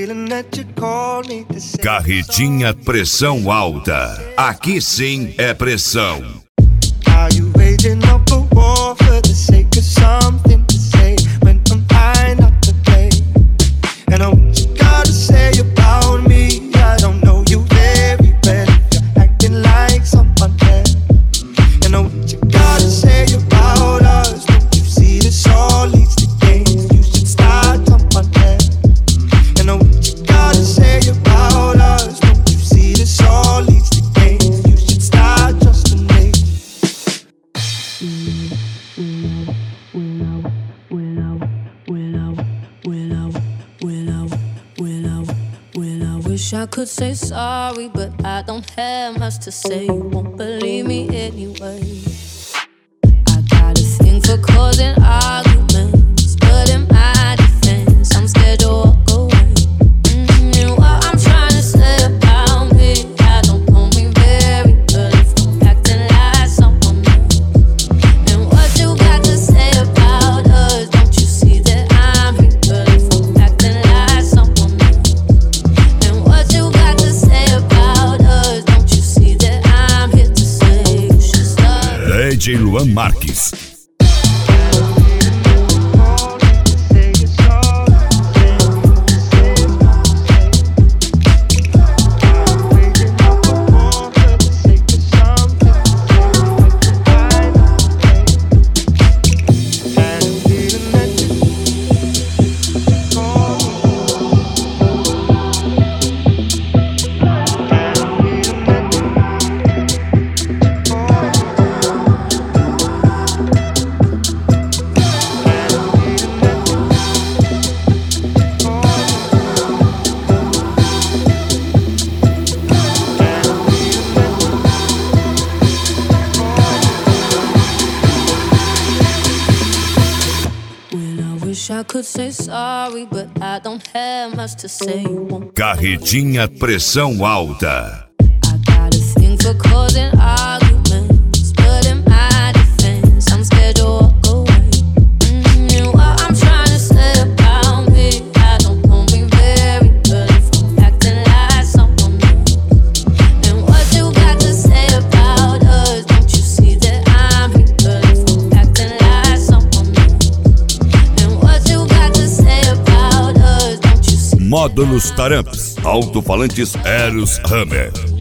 Carretinha Pressão Alta. Aqui sim é pressão. Are you waging up a war for the sake of something to say when I'm high not to play? And I what you gotta say about me? I don't know you very well if you're acting like someone else. And I what you gotta say about us? Don't you see this all leads to games? You should start someone else. And I what you gotta say about us? Don't you see this all leads to games? You should start trusting me. Wish I could say sorry, but I don't have much to say. You won't believe me anyway. I got a thing for causing arguments, but in my defense, I'm scared to walk away. And what I'm trying to say about me, I don't know me very well if I'm acting like someone else. And what you got to say about us? Don't you see that I'm real if I'm acting like someone else? And what you got to say about us? Don't you see that I'm here to say you should stop? DJ Luan Marques. Wish I could say sorry, but I don't have much to say. You won't. Carretinha Pressão Alta. I got a thing for causing arguments, but in my defense, I'm scared to walk away. And what I'm trying to say about me, I don't know me very well if I'm acting like someone else. And what you got to say about us? Don't you see that I'm real if I'm acting like someone else? And what you got to say about us? Don't you see? Módulos Taramps. Alto-falantes Eros Hammer.